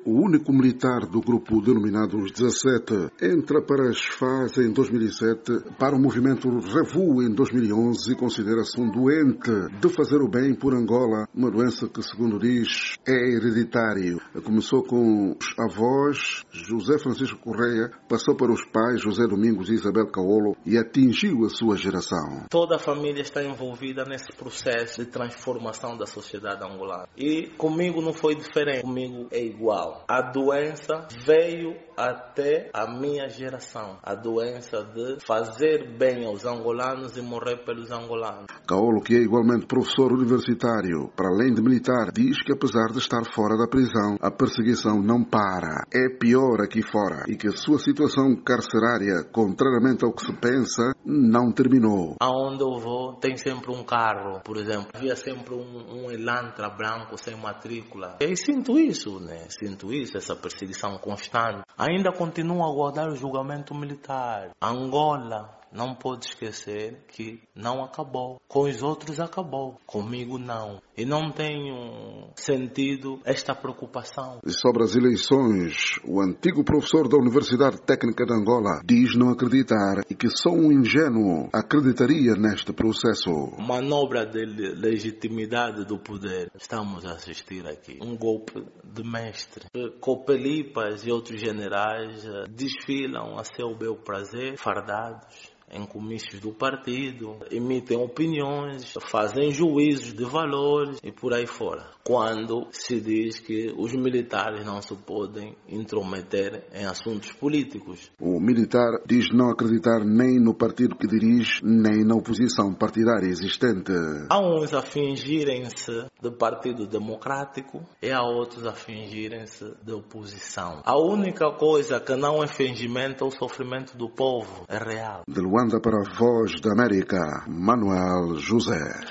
O único militar do grupo denominado os 17 entra para as FAS em 2007, para o movimento Revu em 2011 e considera-se um doente de fazer o bem por Angola, uma doença que, segundo diz, é hereditário. Começou com os avós, José Francisco Correia, passou para os pais, José Domingos e Isabel Caolo, e atingiu a sua geração. Toda a família está envolvida nesse processo de transformação da sociedade angolana. E comigo não foi diferente, comigo é igual. A doença veio até a minha geração. A doença de fazer bem aos angolanos e morrer pelos angolanos. Caolo, que é igualmente professor universitário, para além de militar, diz que apesar de estar fora da prisão, a perseguição não para. É pior aqui fora e que a sua situação carcerária, contrariamente ao que se pensa, não terminou. Aonde eu vou, tem sempre um carro, por exemplo. Havia sempre um Elantra branco sem matrícula. E sinto isso, né? Sinto isso, essa perseguição constante. Ainda continuo a aguardar o julgamento militar. Angola não pode esquecer que não acabou. Com os outros acabou. Comigo não. E não tenho sentido esta preocupação. E sobre as eleições, o antigo professor da Universidade Técnica de Angola diz não acreditar e que só um ingênuo acreditaria neste processo. Manobra de legitimidade do poder. Estamos a assistir aqui. Um golpe de mestre. Copelipas e outros generais desfilam a seu bel prazer, fardados em comícios do partido, emitem opiniões, fazem juízos de valores e por aí fora. Quando se diz que os militares não se podem intrometer em assuntos políticos. O militar diz não acreditar nem no partido que dirige, nem na oposição partidária existente. Há uns a fingirem-se de Partido Democrático e há outros a fingirem-se de oposição. A única coisa que não é fingimento é o sofrimento do povo, é real. De Luanda para a Voz da América, Manuel José.